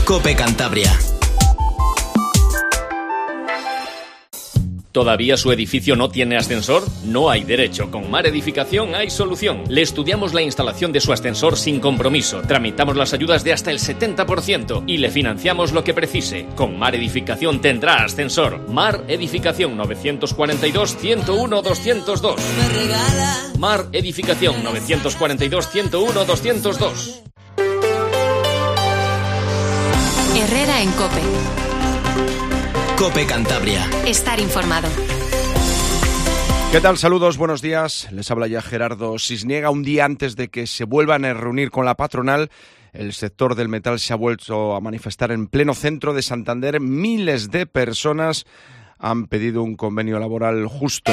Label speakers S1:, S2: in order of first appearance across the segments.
S1: COPE Cantabria.
S2: ¿Todavía su edificio no tiene ascensor? No hay derecho. Con Mar Edificación hay solución. Le estudiamos la instalación de su ascensor sin compromiso. Tramitamos las ayudas de hasta el 70% y le financiamos lo que precise. Con Mar Edificación tendrá ascensor. Mar Edificación 942-101-202. Mar Edificación 942-101-202.
S3: Herrera en COPE.
S1: COPE Cantabria.
S3: Estar informado.
S4: ¿Qué tal? Saludos, buenos días. Les habla ya Gerardo Cisniega. Un día antes de que se vuelvan a reunir con la patronal, el sector del metal se ha vuelto a manifestar en pleno centro de Santander. Miles de personas han pedido un convenio laboral justo.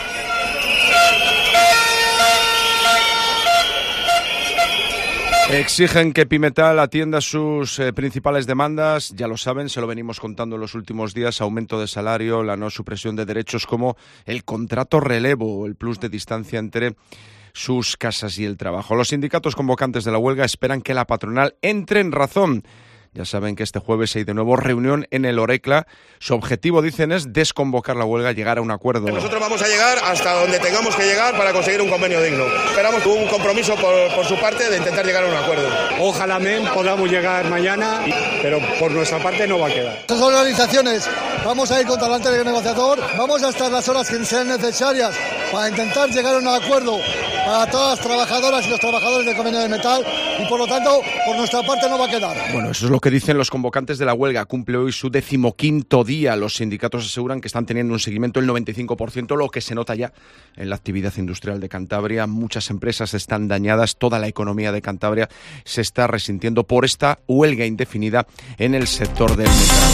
S4: Exigen que Pimetal atienda sus principales demandas, ya lo saben, se lo venimos contando en los últimos días: aumento de salario, la no supresión de derechos como el contrato relevo, el plus de distancia entre sus casas y el trabajo. Los sindicatos convocantes de la huelga esperan que la patronal entre en razón. Ya saben que este jueves hay de nuevo reunión en el Orecla. Su objetivo, dicen, es desconvocar la huelga, llegar a un acuerdo.
S5: Nosotros vamos a llegar hasta donde tengamos que llegar para conseguir un convenio digno. Esperamos un compromiso por su parte de intentar llegar a un acuerdo.
S6: Ojalá podamos llegar mañana, pero por nuestra parte no va a quedar.
S7: Estas organizaciones vamos a ir contra el negociador, vamos a estar las horas que sean necesarias para intentar llegar a un acuerdo para todas las trabajadoras y los trabajadores del convenio de metal, y por lo tanto por nuestra parte no va a quedar.
S4: Bueno, eso es lo que dicen los convocantes de la huelga. Cumple hoy su 15º día. Los sindicatos aseguran que están teniendo un seguimiento del 95%, lo que se nota ya en la actividad industrial de Cantabria. Muchas empresas están dañadas, toda la economía de Cantabria se está resintiendo por esta huelga indefinida en el sector del metal.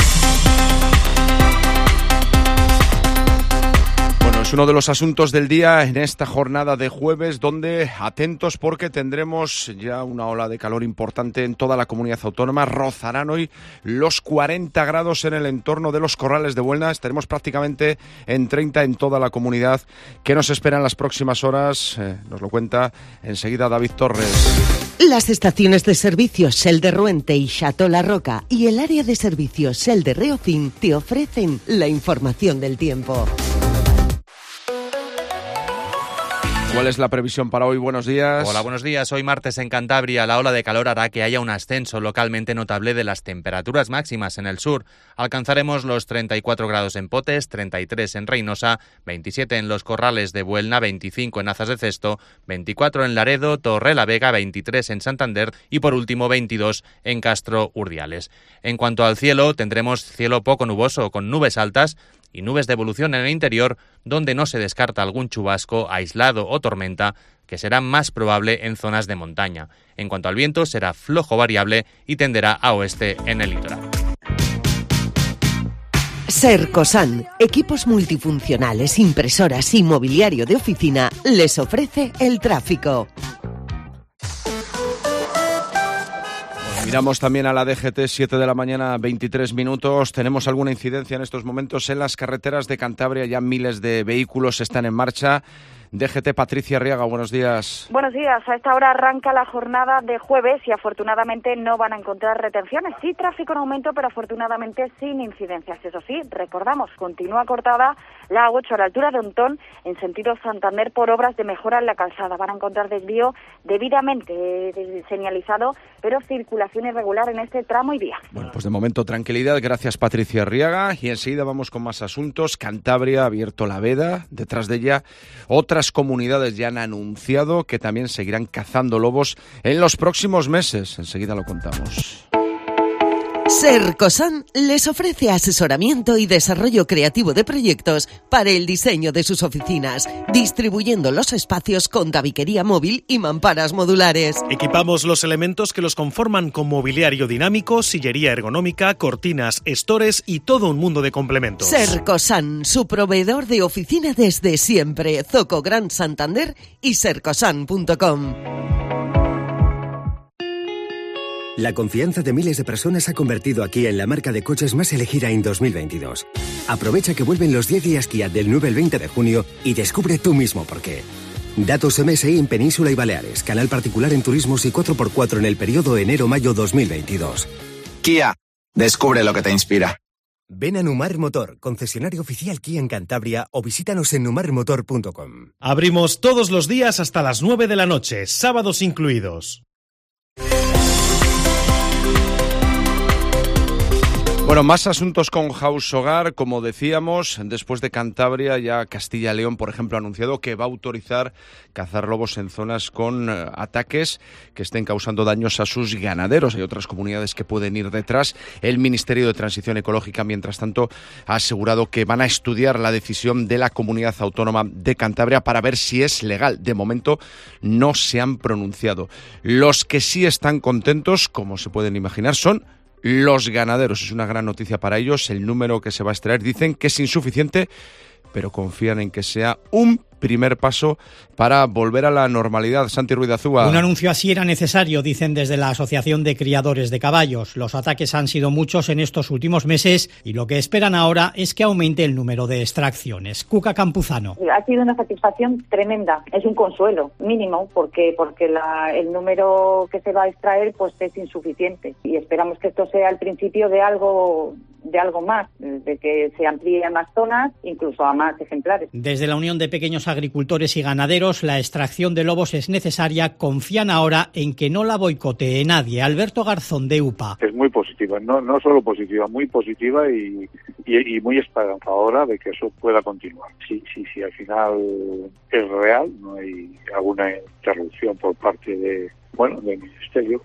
S4: Es uno de los asuntos del día en esta jornada de jueves, donde atentos porque tendremos ya una ola de calor importante en toda la comunidad autónoma. Rozarán hoy los 40 grados en el entorno de los Corrales de Buelna. Estaremos prácticamente en 30 en toda la comunidad. ¿Qué nos espera en las próximas horas? Nos lo cuenta enseguida David Torres.
S8: Las estaciones de servicio Shell de Ruente y Chateau La Roca y el área de servicio Shell de Reocín te ofrecen la información del tiempo.
S4: ¿Cuál es la previsión para hoy? Buenos días.
S9: Hola, buenos días. Hoy martes en Cantabria la ola de calor hará que haya un ascenso localmente notable de las temperaturas máximas en el sur. Alcanzaremos los 34 grados en Potes, 33 en Reynosa, 27 en los Corrales de Buelna, 25 en Azas de Cesto, 24 en Laredo, Torrelavega, 23 en Santander y por último 22 en Castro Urdiales. En cuanto al cielo, tendremos cielo poco nuboso con nubes altas y nubes de evolución en el interior, donde no se descarta algún chubasco aislado o tormenta, que será más probable en zonas de montaña. En cuanto al viento, será flojo variable y tenderá a oeste en el litoral.
S8: Sercosan, equipos multifuncionales, impresoras y mobiliario de oficina, les ofrece el tráfico.
S4: Miramos también a la DGT, 7 de la mañana, 23 minutos. Tenemos alguna incidencia en estos momentos en las carreteras de Cantabria. Ya miles de vehículos están en marcha. DGT, Patricia Arriaga, buenos días.
S10: Buenos días. A esta hora arranca la jornada de jueves y afortunadamente no van a encontrar retenciones. Sí, tráfico en aumento, pero afortunadamente sin incidencias. Eso sí, recordamos, continúa cortada la A8 a la altura de Ontón en sentido Santander por obras de mejora en la calzada. Van a encontrar desvío debidamente señalizado, pero circulación irregular en este tramo y vía.
S4: Bueno, pues de momento tranquilidad. Gracias, Patricia Arriaga. Y enseguida vamos con más asuntos. Cantabria ha abierto la veda. Detrás de ella, otras comunidades ya han anunciado que también seguirán cazando lobos en los próximos meses. Enseguida lo contamos.
S8: Sercosan les ofrece asesoramiento y desarrollo creativo de proyectos para el diseño de sus oficinas, distribuyendo los espacios con tabiquería móvil y mamparas modulares.
S11: Equipamos los elementos que los conforman con mobiliario dinámico, sillería ergonómica, cortinas, estores y todo un mundo de complementos.
S8: Sercosan, su proveedor de oficina desde siempre. Zoco Gran Santander y sercosan.com.
S12: La confianza de miles de personas ha convertido a Kia en la marca de coches más elegida en 2022. Aprovecha que vuelven los 10 días Kia del 9 al 20 de junio y descubre tú mismo por qué. Datos MSI en Península y Baleares, canal particular en turismos y 4x4 en el periodo enero-mayo 2022.
S13: Kia,
S1: Descubre lo que te inspira.
S12: Ven a Numar Motor, concesionario oficial Kia en Cantabria, o visítanos en numarmotor.com.
S11: Abrimos todos los días hasta las 9 de la noche, sábados incluidos.
S4: Bueno, más asuntos con House Hogar. Como decíamos, después de Cantabria, ya Castilla y León, por ejemplo, ha anunciado que va a autorizar cazar lobos en zonas con ataques que estén causando daños a sus ganaderos. Hay otras comunidades que pueden ir detrás. El Ministerio de Transición Ecológica, mientras tanto, ha asegurado que van a estudiar la decisión de la Comunidad Autónoma de Cantabria para ver si es legal. De momento no se han pronunciado. Los que sí están contentos, como se pueden imaginar, son los ganaderos. Es una gran noticia para ellos. El número que se va a extraer dicen que es insuficiente, pero confían en que sea un primer paso para volver a la normalidad. Santi Ruiz de Azúa.
S13: Un anuncio así era necesario, dicen desde la Asociación de Criadores de Caballos. Los ataques han sido muchos en estos últimos meses y lo que esperan ahora es que aumente el número de extracciones. Cuca Campuzano.
S14: Ha sido una satisfacción tremenda. Es un consuelo mínimo porque el número que se va a extraer pues es insuficiente y esperamos que esto sea el principio de algo más, de que se amplíe a más zonas, incluso a más ejemplares.
S13: Desde la Unión de Pequeños Agricultores y Ganaderos, la extracción de lobos es necesaria. Confían ahora en que no la boicotee nadie. Alberto Garzón, de UPA.
S15: Es muy positiva, no solo positiva, muy positiva y muy esperanzadora de que eso pueda continuar. Si al final es real, no hay alguna interrupción por parte del Ministerio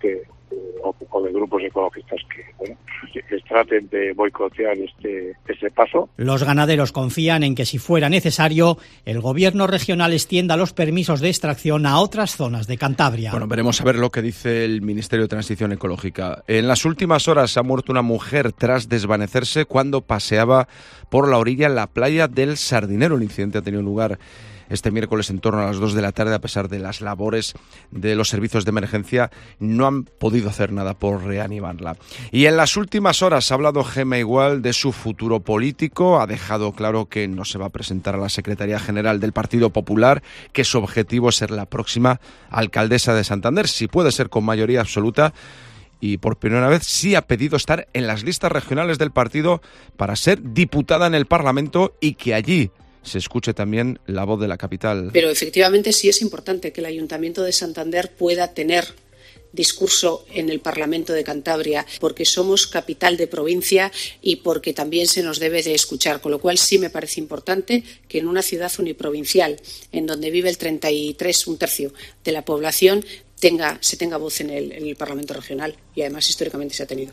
S15: o de grupos ecologistas que traten de boicotear este paso.
S13: Los ganaderos confían en que si fuera necesario, el gobierno regional extienda los permisos de extracción a otras zonas de Cantabria.
S4: Bueno, veremos a ver lo que dice el Ministerio de Transición Ecológica. En las últimas horas ha muerto una mujer tras desvanecerse cuando paseaba por la orilla en la playa del Sardinero. El incidente ha tenido lugar este miércoles en torno a las 2 de la tarde. A pesar de las labores de los servicios de emergencia, no han podido hacer nada por reanimarla. Y en las últimas horas ha hablado Gema Igual de su futuro político. Ha dejado claro que no se va a presentar a la Secretaría General del Partido Popular, que su objetivo es ser la próxima alcaldesa de Santander, si puede ser con mayoría absoluta. Y por primera vez sí ha pedido estar en las listas regionales del partido para ser diputada en el Parlamento y que allí se escuche también la voz de la capital.
S16: Pero efectivamente sí es importante que el Ayuntamiento de Santander pueda tener discurso en el Parlamento de Cantabria, porque somos capital de provincia y porque también se nos debe de escuchar, con lo cual sí me parece importante que en una ciudad uniprovincial, en donde vive un tercio de la población, se tenga voz en el Parlamento regional, y además históricamente se ha tenido.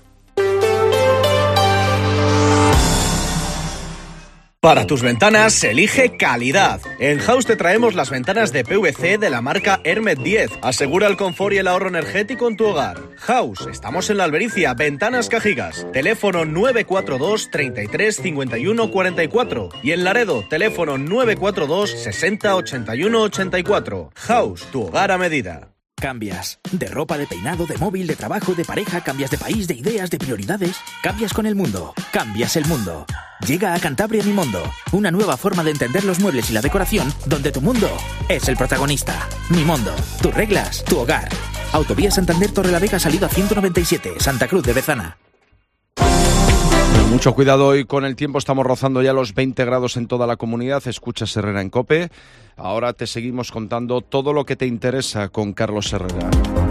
S17: Para tus ventanas, elige calidad. En House te traemos las ventanas de PVC de la marca Hermet 10. Asegura el confort y el ahorro energético en tu hogar. House, estamos en La Albericia, Ventanas Cajigas. Teléfono 942 33 51 44. Y en Laredo, teléfono 942 60 81 84. House, tu hogar a medida.
S18: Cambias. De ropa, de peinado, de móvil, de trabajo, de pareja, cambias de país, de ideas, de prioridades. Cambias con el mundo. Cambias el mundo. Llega a Cantabria Mi Mundo, una nueva forma de entender los muebles y la decoración, donde tu mundo es el protagonista. Mi Mundo. Tus reglas, tu hogar. Autovía Santander Torrelavega, salida 197, Santa Cruz de Bezana.
S4: Mucho cuidado hoy con el tiempo, estamos rozando ya los 20 grados en toda la comunidad. Escuchas Herrera en COPE. Ahora te seguimos contando todo lo que te interesa con Carlos Herrera.